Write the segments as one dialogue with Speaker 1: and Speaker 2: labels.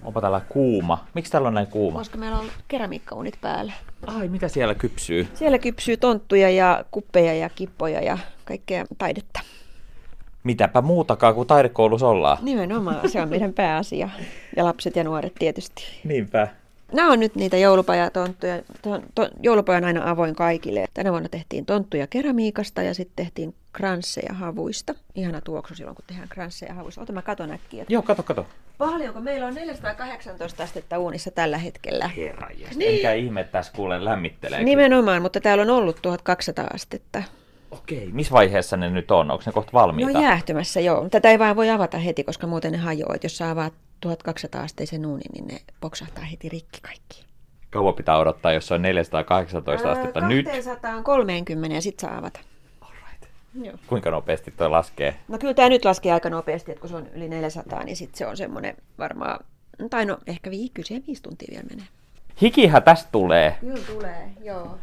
Speaker 1: Onpa täällä kuuma. Miksi täällä on näin kuuma?
Speaker 2: Koska meillä on keramiikkaunit päällä.
Speaker 1: Ai, mitä siellä kypsyy?
Speaker 2: Siellä kypsyy tonttuja ja kuppeja ja kippoja ja kaikkea taidetta.
Speaker 1: Mitäpä muutakaan kuin taidekoulussa ollaan.
Speaker 2: Nimenomaan, se on meidän pääasia. Ja lapset ja nuoret tietysti.
Speaker 1: Niinpä.
Speaker 2: Nämä on nyt niitä joulupajatonttuja. Joulupaja on aina avoin kaikille. Tänä vuonna tehtiin tonttuja keramiikasta ja sitten tehtiin kransseja havuista. Ihana tuoksu silloin, kun tehdään kransseja havuista. Ota mä katon äkkiä.
Speaker 1: Joo, kato.
Speaker 2: Paljonko? Meillä on 418 astetta uunissa tällä hetkellä.
Speaker 1: Herranjestas.
Speaker 2: Niin.
Speaker 1: Enkä ihme, että tässä kuulen lämmittelee.
Speaker 2: Nimenomaan, mutta täällä on ollut 1200 astetta.
Speaker 1: Okei, missä vaiheessa ne nyt on? Onko ne kohta valmiita?
Speaker 2: No jäähtymässä, joo. Tätä ei vaan voi avata heti, koska muuten ne hajoaa. Jos sä avaat 1200 asteisen uunin, niin ne poksahtaa heti rikki kaikki.
Speaker 1: Kauan pitää odottaa, jos on 418 astetta nyt?
Speaker 2: 230 ja sit saa avata.
Speaker 1: Alright.
Speaker 2: Joo.
Speaker 1: Kuinka nopeasti toi laskee?
Speaker 2: No kyllä tää nyt laskee aika nopeasti, että kun se on yli 400, niin sit se on semmonen varmaan, tai no ehkä 5 tuntia vielä menee.
Speaker 1: Hikihän tästä tulee.
Speaker 2: Kyllä tulee, joo.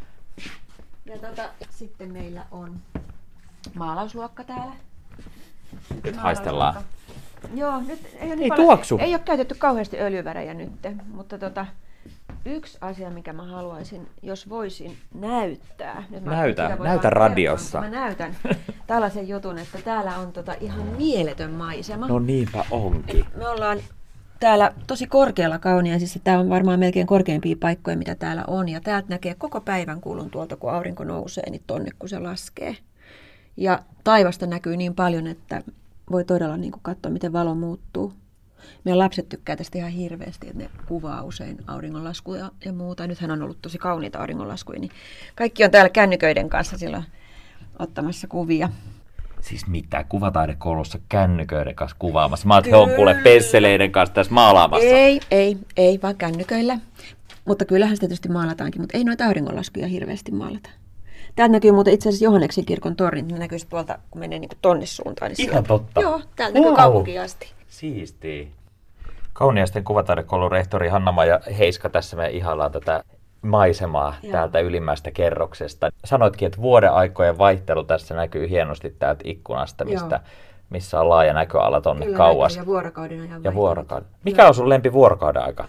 Speaker 2: Ja sitten meillä on maalausluokka täällä.
Speaker 1: Nyt haistellaan.
Speaker 2: Joo, nyt ei ole
Speaker 1: Ei tuoksu.
Speaker 2: Ei ole käytetty kauheasti öljyvärejä nyt, mutta yksi asia, mikä mä haluaisin, jos voisin näyttää. Nyt
Speaker 1: Näytä radiossa.
Speaker 2: Mä näytän tällaisen jutun, että täällä on ihan mieletön maisema.
Speaker 1: No niinpä onkin.
Speaker 2: Me ollaan täällä tosi korkealla Kauniaisissa. Tämä on varmaan melkein korkeimpia paikkoja, mitä täällä on. Ja täältä näkee koko päivän kulun tuolta, kun aurinko nousee, niin tonne, kun se laskee. Ja taivasta näkyy niin paljon, että voi todella niin kuin katsoa, miten valo muuttuu. Meidän lapset tykkää tästä ihan hirveästi, että ne kuvaa usein auringonlaskuja ja muuta. Nythän on ollut tosi kauniita auringonlaskuja, niin kaikki on täällä kännyköiden kanssa silloin ottamassa kuvia.
Speaker 1: Siis mitä? Kuvataidekoulussa kännyköiden kanssa kuvaamassa? Mä oon, he on kuule pensseleiden kanssa tässä maalaamassa.
Speaker 2: Ei, vaan kännyköillä. Mutta kyllähän sitä tietysti maalataankin, mutta ei noita auringonlaskuja hirveästi maalata. Täältä näkyy muuten itse asiassa Johanneksen kirkon torni, ne näkyy tuolta, kun menee niin kuin tonne suuntaan. Niin
Speaker 1: ihan totta.
Speaker 2: Joo, täältä näkyy kaupunkiin asti.
Speaker 1: Siistii. Kauniaisten kuvataidekoulun rehtori Hanna-Maija Heiska, tässä me ihaillaan tätä maisemaa täältä ylimmästä kerroksesta. Sanoitkin, että vuoden aikojen vaihtelu tässä näkyy hienosti täältä ikkunasta, missä on laaja näköala tonne
Speaker 2: kyllä
Speaker 1: kauas.
Speaker 2: Ja vuorokauden ajan
Speaker 1: ja vuorokauden. Mikä on sun lempi vuorokauden aika?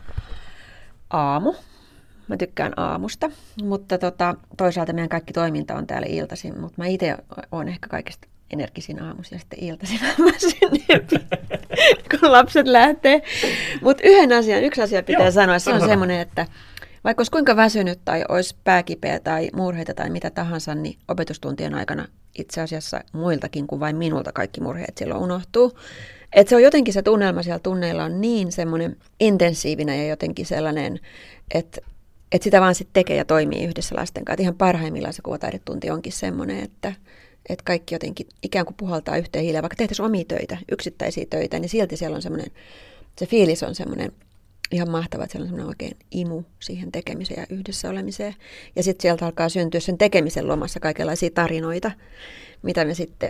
Speaker 2: Aamu. Mä tykkään aamusta, mutta toisaalta meidän kaikki toiminta on täällä iltaisin, mutta mä itse olen ehkä kaikista energisin aamuisin ja sitten iltaisin väsyneempi, kun lapset lähtee. Mutta yksi asia pitää sanoa, se on semmoinen, että vaikka olisi kuinka väsynyt tai olisi pääkipeä tai murheita tai mitä tahansa, niin opetustuntien aikana itse asiassa muiltakin kuin vain minulta kaikki murheet silloin unohtuu. Et se on jotenkin se tunnelma siellä tunneilla on niin semmoinen intensiivinen ja jotenkin sellainen, että sitä vaan sitten tekee ja toimii yhdessä lasten kanssa. Ihan parhaimmillaan se kuvataidetunti onkin semmoinen, että kaikki jotenkin ikään kuin puhaltaa yhteen hiileen. Vaikka tehtäisiin omia töitä, yksittäisiä töitä, niin silti siellä on semmoinen, se fiilis on semmoinen ihan mahtava, että siellä on semmoinen oikein imu siihen tekemiseen ja yhdessä olemiseen. Ja sitten sieltä alkaa syntyä sen tekemisen lomassa kaikenlaisia tarinoita, mitä me sitten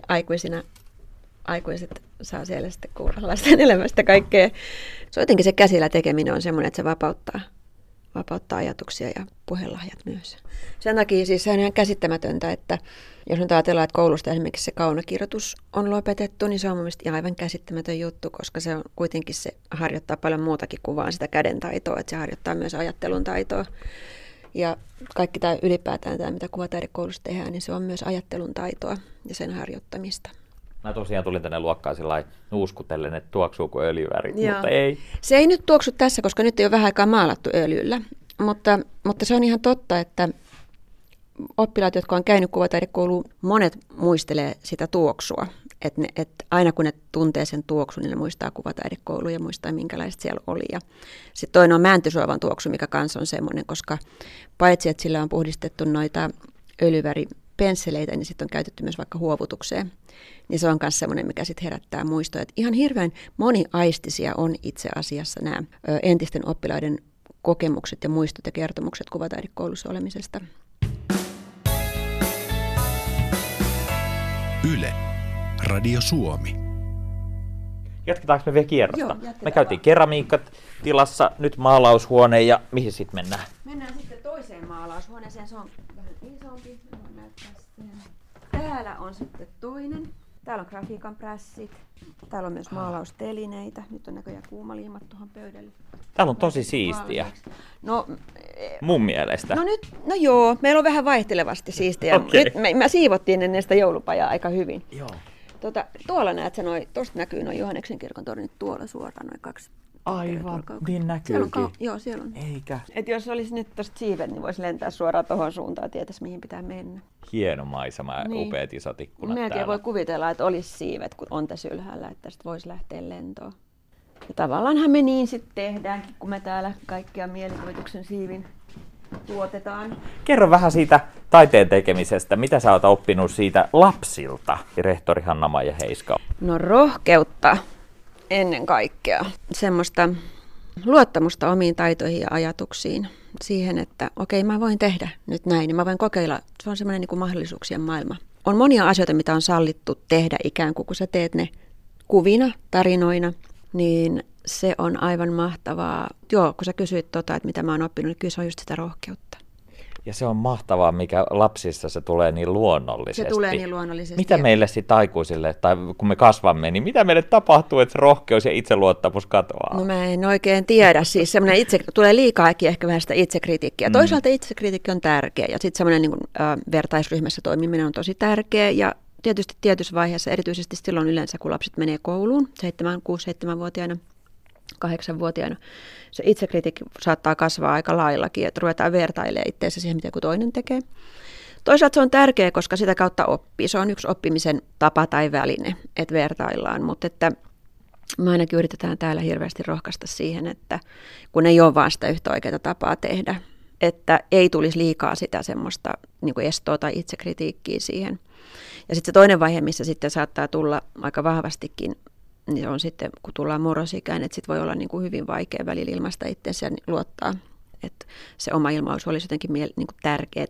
Speaker 2: aikuiset saa siellä sitten kuulla lasten elämästä kaikkea. Se on jotenkin se käsillä tekeminen on semmoinen, että se vapauttaa ajatuksia ja puhelahjat myös. Sen takia siis se on ihan käsittämätöntä, että jos nyt ajatellaan, että koulusta esimerkiksi se kaunokirjoitus on lopetettu, niin se on mun mielestä aivan käsittämätön juttu, koska se on kuitenkin se harjoittaa paljon muutakin kuin vaan sitä kädentaitoa, että se harjoittaa myös ajattelun taitoa. Ja kaikki tämä ylipäätään tämä, mitä kuvataidekoulussa tehdään, niin se on myös ajattelun taitoa ja sen harjoittamista.
Speaker 1: Mä tosiaan tulin tänne luokkaan sillä nuuskutellen, että tuoksuuko öljyvärit, mutta ei.
Speaker 2: Se ei nyt tuoksu tässä, koska nyt ei ole vähän aikaa maalattu öljyllä, mutta se on ihan totta, että oppilaat, jotka on käynyt kuvataidekouluun, monet muistelee sitä tuoksua. Että aina kun ne tuntee sen tuoksun, niin ne muistaa kuvataidekoulun ja muistaa, minkälaista siellä oli. Ja sitten toinen on mäntysuovan tuoksu, mikä kanssa on semmoinen, koska paitsi, että sillä on puhdistettu noita öljyväripensseleitä, niin sitten on käytetty myös vaikka huovutukseen. Niin se on myös semmoinen, mikä sitten herättää muistoja. Että ihan hirveän moniaistisia on itse asiassa nämä entisten oppilaiden kokemukset ja muistot ja kertomukset kuvataidekoulussa olemisesta.
Speaker 3: Yle, Radio Suomi.
Speaker 1: Jatketaanko me vielä kierrosta?
Speaker 2: Joo,
Speaker 1: me käytiin keramiikkatilassa, nyt maalaushuone ja mihin sitten mennään?
Speaker 2: Mennään sitten toiseen maalaushuoneeseen, se on vähän isompi. Täällä on sitten toinen Täällä on grafiikan prässit. Täällä on myös maalaustelineitä. Nyt on näköjään kuumaliimat tuohon pöydälle.
Speaker 1: Täällä on tosi siistiä.
Speaker 2: No,
Speaker 1: mun mielestä.
Speaker 2: No joo, meillä on vähän vaihtelevasti siistiä.
Speaker 1: Okei.
Speaker 2: Nyt me siivottiin ennen sitä joulupajaa aika hyvin.
Speaker 1: Joo.
Speaker 2: Tuolla näet sä tuosta näkyy noin Johanneksen kirkon tornit tuolla suoraan noin 2.
Speaker 1: Aivan, niin näkyykin.
Speaker 2: Joo, siellä on.
Speaker 1: Eikä.
Speaker 2: Et jos olisi nyt tosta siivet, niin voisi lentää suoraan tuohon suuntaan ja tietäisi mihin pitää mennä.
Speaker 1: Hieno maisema ja
Speaker 2: Niin.
Speaker 1: upeat isot ikkunat
Speaker 2: Melkein
Speaker 1: täällä.
Speaker 2: voi kuvitella, että olisi siivet, kun on tässä ylhäällä, että tästä voisi lähteä lentoon. Ja tavallaanhan me niin sitten tehdäänkin, kun me täällä kaikkia mielikuvituksen siivin tuotetaan.
Speaker 1: Kerro vähän siitä taiteen tekemisestä. Mitä sä oot oppinut siitä lapsilta, rehtori Hanna-Maija Heiska?
Speaker 2: No rohkeutta ennen kaikkea. Semmoista luottamusta omiin taitoihin ja ajatuksiin. Siihen, että okei, mä voin tehdä nyt näin ja mä voin kokeilla. Se on semmoinen niin kuin mahdollisuuksien maailma. On monia asioita, mitä on sallittu tehdä ikään kuin, kun sä teet ne kuvina, tarinoina, niin se on aivan mahtavaa. Joo, kun sä kysyit että mitä mä oon oppinut, niin kyllä se on just sitä rohkeutta.
Speaker 1: Ja se on mahtavaa, mikä lapsissa se tulee niin luonnollisesti.
Speaker 2: Se tulee niin luonnollisesti.
Speaker 1: Mitä meille sitten aikuisille, tai kun me kasvamme, niin mitä meille tapahtuu, että rohkeus ja itseluottamus katoaa?
Speaker 2: No mä en oikein tiedä. Siis semmoinen tulee liikaakin ehkä vähän sitä itsekritiikkiä. Toisaalta itsekritiikki on tärkeä ja sitten semmoinen niin vertaisryhmässä toimiminen on tosi tärkeä. Ja tietysti tietyssä vaiheessa, erityisesti silloin yleensä, kun lapset menee kouluun, 6-7-vuotiaana, 8-vuotiaana, se itsekritiikki saattaa kasvaa aika laillakin, että ruvetaan vertailemaan itseänsä siihen, mitä joku toinen tekee. Toisaalta se on tärkeää, koska sitä kautta oppii. Se on yksi oppimisen tapa tai väline, että vertaillaan, mutta että me ainakin yritetään täällä hirveästi rohkaista siihen, että kun ei ole vaan sitä yhtä oikeaa tapaa tehdä, että ei tulisi liikaa sitä semmoista niin kuin estoa tai itsekritiikkiä siihen. Ja sitten se toinen vaihe, missä sitten saattaa tulla aika vahvastikin, niin on sitten, kun tullaan murrosikään, että sitten voi olla niin kuin hyvin vaikea välillä ilmaista itseänsä ja luottaa, että se oma ilmaus olisi jotenkin niin kuin tärkeää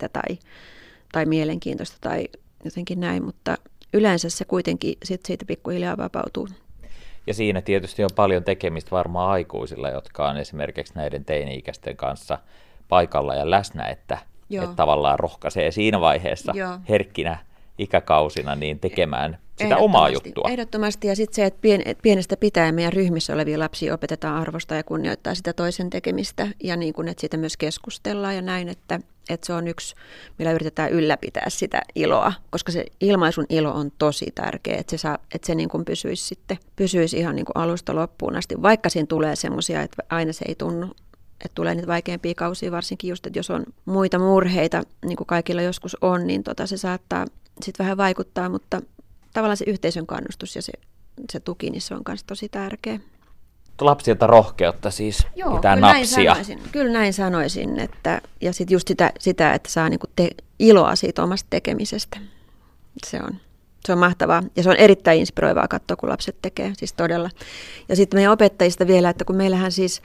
Speaker 2: tai mielenkiintoista tai jotenkin näin, mutta yleensä se kuitenkin sit siitä pikkuhiljaa vapautuu.
Speaker 1: Ja siinä tietysti on paljon tekemistä varmaan aikuisilla, jotka on esimerkiksi näiden teini-ikäisten kanssa paikalla ja läsnä, että tavallaan rohkaisee siinä vaiheessa herkkinä ikäkausina niin tekemään sitä omaa juttua.
Speaker 2: Ehdottomasti. Ja sitten se, että pienestä pitäen meidän ryhmissä olevia lapsia opetetaan arvostaa ja kunnioittaa sitä toisen tekemistä. Ja niin kuin, että siitä myös keskustellaan ja näin, että se on yksi, millä yritetään ylläpitää sitä iloa. Koska se ilmaisun ilo on tosi tärkeä, että se niin kuin pysyisi ihan niin kuin alusta loppuun asti. Vaikka siinä tulee semmoisia, että aina se ei tunnu. Että tulee niitä vaikeampia kausia, varsinkin just, että jos on muita murheita, niin kuin kaikilla joskus on, niin se saattaa sitten vähän vaikuttaa, mutta tavallaan se yhteisön kannustus ja se tuki, niin se on myös tosi tärkeä.
Speaker 1: Lapsilta rohkeutta siis, pitää napsia.
Speaker 2: Kyllä näin sanoisin, ja sitten just sitä, että saa niinku iloa siitä omasta tekemisestä. Se on mahtavaa ja se on erittäin inspiroivaa katsoa, kun lapset tekee, siis todella. Ja sitten meidän opettajista vielä, että kun meillähän siis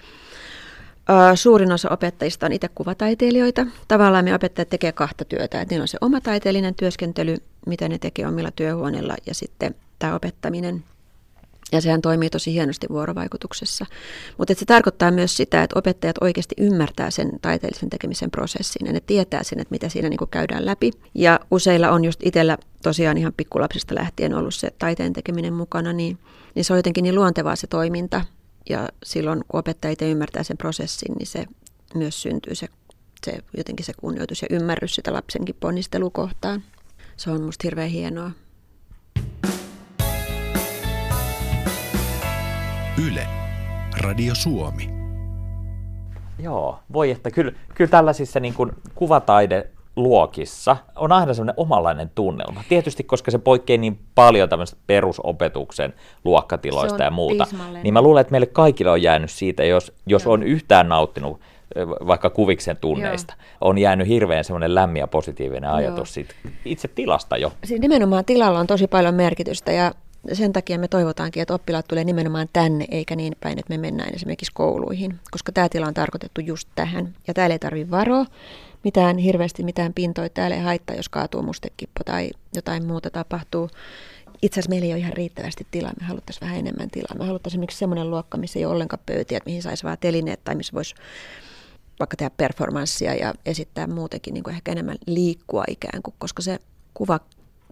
Speaker 2: suurin osa opettajista on itse kuvataiteilijoita. Tavallaan me opettajat tekee kahta työtä. Että niillä on se oma taiteellinen työskentely, mitä ne tekee omilla työhuoneilla, ja sitten tämä opettaminen. Ja sehän toimii tosi hienosti vuorovaikutuksessa. Mutta se tarkoittaa myös sitä, että opettajat oikeasti ymmärtää sen taiteellisen tekemisen prosessin. Ja ne tietää sen, että mitä siinä niin käydään läpi. Ja useilla on just itsellä tosiaan ihan pikkulapsista lähtien ollut se taiteen tekeminen mukana, niin se on jotenkin niin luontevaa se toiminta. Ja silloin, kun opettaja itse ymmärtää sen prosessin, niin se myös syntyy jotenkin se kunnioitus ja ymmärrys sitä lapsenkin ponnistelukohtaan. Se on musta hirveän hienoa.
Speaker 3: Yle, Radio Suomi.
Speaker 1: Joo, voi että kyllä tällaisissa niin kuin kuvataideluokissa on aina semmoinen omanlainen tunnelma. Tietysti, koska se poikkeaa niin paljon tämmöistä perusopetuksen luokkatiloista ja muuta,
Speaker 2: tismalleen.
Speaker 1: niin mä luulen, että meille kaikille on jäänyt siitä, jos on yhtään nauttinut vaikka kuviksen tunneista, on jäänyt hirveän semmoinen lämmin ja positiivinen ajatus siitä itse tilasta jo.
Speaker 2: Siis nimenomaan tilalla on tosi paljon merkitystä ja sen takia me toivotaankin, että oppilaat tulee nimenomaan tänne, eikä niin päin, että me mennään esimerkiksi kouluihin, koska tämä tila on tarkoitettu just tähän. Ja täällä ei tarvitse varoa hirveästi mitään pintoja, täällä ei haittaa, jos kaatuu mustekippo tai jotain muuta tapahtuu. Itse asiassa meillä ei ole ihan riittävästi tilaa, me haluttaisiin vähän enemmän tilaa. Me haluttaisiin esimerkiksi semmoinen luokka, missä ei ole ollenkaan pöytiä, mihin saisi vaan telineet tai missä voisi vaikka tehdä performanssia ja esittää muutenkin niin kuin ehkä enemmän liikkua ikään kuin, koska se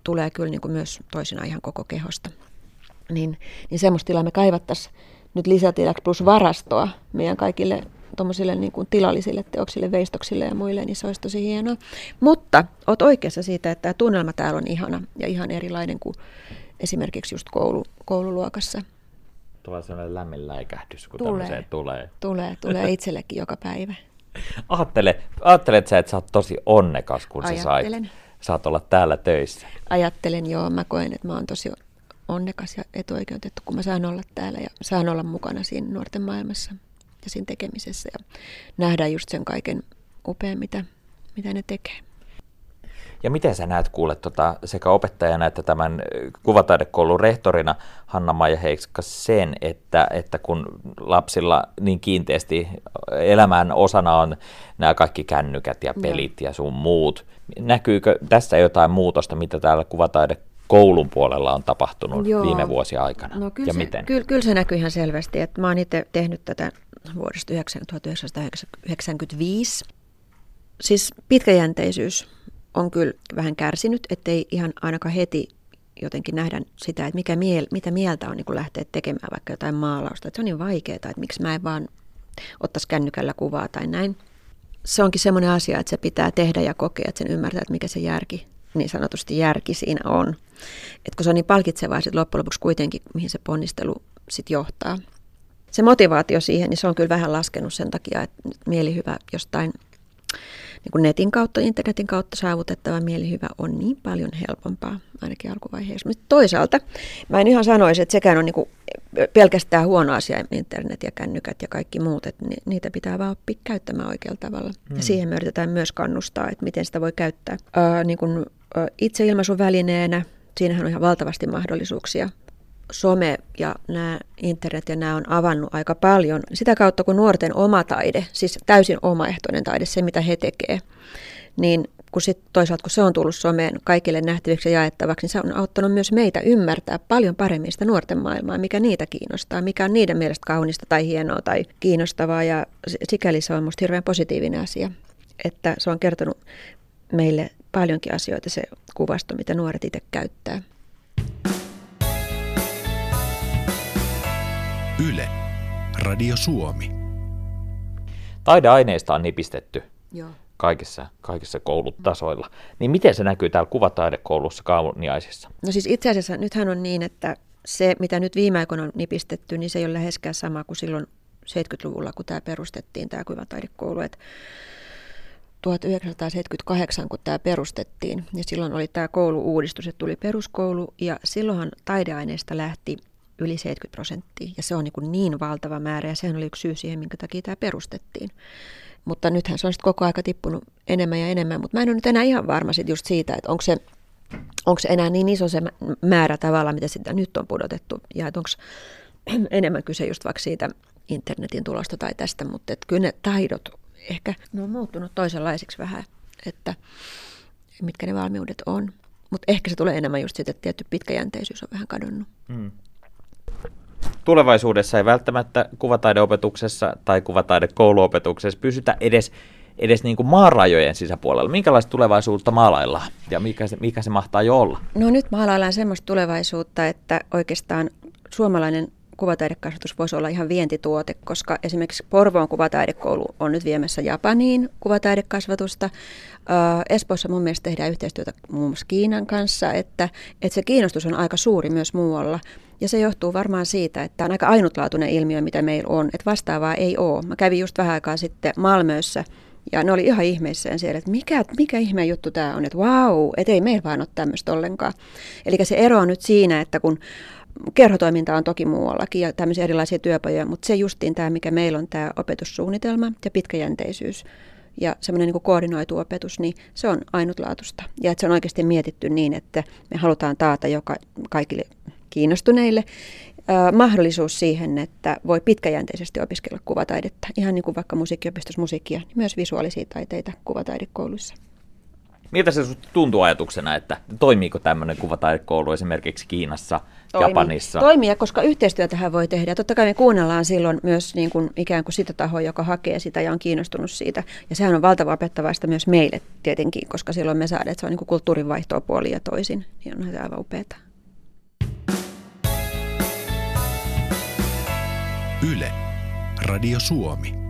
Speaker 2: tulee kyllä niin kuin myös toisinaan ihan koko kehosta. Niin semmoista tilaa me kaivattaisiin nyt lisätilaksi plus varastoa meidän kaikille tuommoisille niin kuin tilallisille teoksille, veistoksille ja muille, niin se olisi tosi hienoa. Mutta olet oikeassa siitä, että tämä tunnelma täällä on ihana ja ihan erilainen kuin esimerkiksi just koululuokassa.
Speaker 1: Tulee sellainen lämmin läikähdys, kun tämmöiseen tulee.
Speaker 2: Tulee itsellekin joka päivä.
Speaker 1: Ajattelet sä, että sä oot tosi onnekas, kun sä saat olla täällä töissä?
Speaker 2: Ajattelen, joo. Mä koen, että mä oon tosi onnekas ja etuoikeutettu, kun mä saan olla täällä ja saan olla mukana siinä nuorten maailmassa ja siinä tekemisessä ja nähdään just sen kaiken upean, mitä ne tekee.
Speaker 1: Ja miten sä näet, kuule, sekä opettajana että tämän kuvataidekoulun rehtorina Hanna-Maija Heiska sen, että kun lapsilla niin kiinteästi elämän osana on nämä kaikki kännykät ja pelit ja sun muut, näkyykö tässä jotain muutosta, mitä täällä kuvataidekoulun puolella on tapahtunut viime vuosien aikana?
Speaker 2: No,
Speaker 1: ja miten?
Speaker 2: Kyllä se näkyy ihan selvästi, että mä oon itse tehnyt tätä vuodesta 1995. Siis pitkäjänteisyys on kyllä vähän kärsinyt, ettei ihan ainakaan heti jotenkin nähdä sitä, että mitä mieltä on niin kun lähteä tekemään vaikka jotain maalausta. Että se on niin vaikeaa, että miksi mä en vaan ottaisi kännykällä kuvaa tai näin. Se onkin semmoinen asia, että se pitää tehdä ja kokea, että sen ymmärtää, että mikä se järki, niin sanotusti järki siinä on. Että kun se on niin palkitsevaa sitten loppujen lopuksi kuitenkin, mihin se ponnistelu sitten johtaa. Se motivaatio siihen, niin se on kyllä vähän laskenut sen takia, että mielihyvä jostain niin kuin netin kautta, internetin kautta saavutettava mielihyvä on niin paljon helpompaa, ainakin alkuvaiheessa. Mutta toisaalta mä en ihan sanoisi, että sekään on niin kuin pelkästään huono asia, internet ja kännykät ja kaikki muut, että niitä pitää vaan oppia käyttämään oikealla tavalla. Ja siihen me yritetään myös kannustaa, että miten sitä voi käyttää niin kuin itseilmaisun välineenä. Siinähän on ihan valtavasti mahdollisuuksia. Some ja nämä internet ja nämä on avannut aika paljon sitä kautta, kun nuorten oma taide, siis täysin omaehtoinen taide, se mitä he tekee, niin kun toisaalta kun se on tullut someen kaikille nähtäviksi ja jaettavaksi, niin se on auttanut myös meitä ymmärtää paljon paremmin sitä nuorten maailmaa, mikä niitä kiinnostaa, mikä on niiden mielestä kaunista tai hienoa tai kiinnostavaa, ja sikäli se on musta hirveän positiivinen asia, että se on kertonut meille paljonkin asioita se kuvasto, mitä nuoret itse käyttää.
Speaker 3: Yle, Radio Suomi.
Speaker 1: Taideaineista on nipistetty
Speaker 2: Joo.
Speaker 1: kaikissa koulutasoilla. Niin miten se näkyy täällä kuvataidekoulussa Kauniaisissa?
Speaker 2: No siis itse asiassa nythän on niin, että se mitä nyt viime aikoina on nipistetty, niin se ei ole läheskään sama kuin silloin 70-luvulla, kun tämä perustettiin, tämä kuvataidekoulu. 1978, kun tämä perustettiin, ja silloin oli tämä koulu-uudistus, että tuli peruskoulu, ja silloinhan taideaineista lähti yli 70%, ja se on niin valtava määrä, ja sehän oli yksi syy siihen, minkä takia tämä perustettiin. Mutta nythän se on sitten koko aika tippunut enemmän ja enemmän, mutta mä en ole nyt enää ihan varma sit just siitä, että onko se enää niin iso se määrä tavallaan, mitä sitä nyt on pudotettu, ja onko enemmän kyse just vaikka siitä internetin tulosta tai tästä, mutta kyllä ne taidot ehkä ne on muuttunut toisenlaisiksi vähän, että mitkä ne valmiudet on. Mutta ehkä se tulee enemmän just siitä, että tietty pitkäjänteisyys on vähän kadonnut.
Speaker 1: Tulevaisuudessa ei välttämättä kuvataideopetuksessa tai kuvataidekouluopetuksessa pysytä edes niin kuin maarajojen sisäpuolella. Minkälaista tulevaisuutta maalaillaan ja mikä se mahtaa jo olla?
Speaker 2: No nyt maalaillaan semmoista tulevaisuutta, että oikeastaan suomalainen kuvataidekasvatus voisi olla ihan vientituote, koska esimerkiksi Porvoon kuvataidekoulu on nyt viemässä Japaniin kuvataidekasvatusta. Espoossa mun mielestä tehdään yhteistyötä muun muassa Kiinan kanssa, että se kiinnostus on aika suuri myös muualla. Ja se johtuu varmaan siitä, että on aika ainutlaatuinen ilmiö, mitä meillä on, että vastaavaa ei ole. Mä kävin just vähän aikaa sitten Malmössä ja ne oli ihan ihmeissään siellä, että mikä ihme juttu tämä on, että vau, että ei meillä vaan ole tämmöistä ollenkaan. Eli se ero on nyt siinä, että kun kerhotoiminta on toki muuallakin ja tämmöisiä erilaisia työpajoja, mutta se justiin tämä, mikä meillä on tämä opetussuunnitelma ja pitkäjänteisyys ja semmoinen niin kuin koordinoitu opetus, niin se on ainutlaatuista. Ja että se on oikeasti mietitty niin, että me halutaan taata kaikille kiinnostuneille mahdollisuus siihen, että voi pitkäjänteisesti opiskella kuvataidetta. Ihan niin kuin vaikka musiikkiopistossa musiikkia, niin myös visuaalisia taiteita kuvataidekouluissa.
Speaker 1: Miltä se tuntuu ajatuksena, että toimiiko tämmöinen kuvataidekoulu esimerkiksi Kiinassa, Japanissa?
Speaker 2: Toimii, koska yhteistyötähän voi tehdä. Totta kai me kuunnellaan silloin myös niin kuin ikään kuin sitä tahoa, joka hakee sitä ja on kiinnostunut siitä. Ja sehän on valtava opettavaista myös meille tietenkin, koska silloin me saadaan, että se on niin kuin kulttuurin vaihtoa puolin ja toisin. Niin on aivan upeata.
Speaker 3: Yle, Radio Suomi.